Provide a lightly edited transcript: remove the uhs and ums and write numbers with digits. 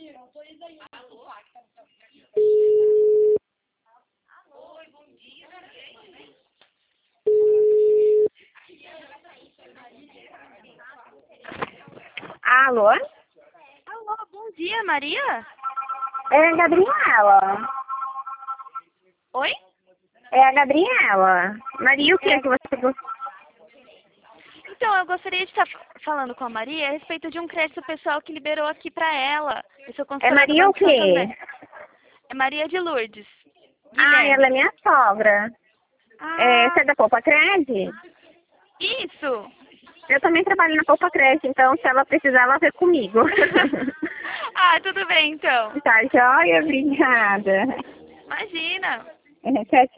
Alô? Alô, bom dia, Maria? É a Gabriela. Oi? É a Gabriela. Maria, o que que você gostaria? Então, eu gostaria de estar falando com a Maria a respeito de um crédito pessoal que liberou aqui pra ela. Eu sou É consultora do Maria o Banco Santander. quê? É Maria de Lourdes. Ah, Guilherme. ela é minha sogra. É, você é Ah, da Poupa Cred? isso! Eu também trabalho na Poupa Cred, então se ela precisar, ela vem comigo. Ah, tudo bem, então. Tá joia? Obrigada. Imagina. Tchau, tchau.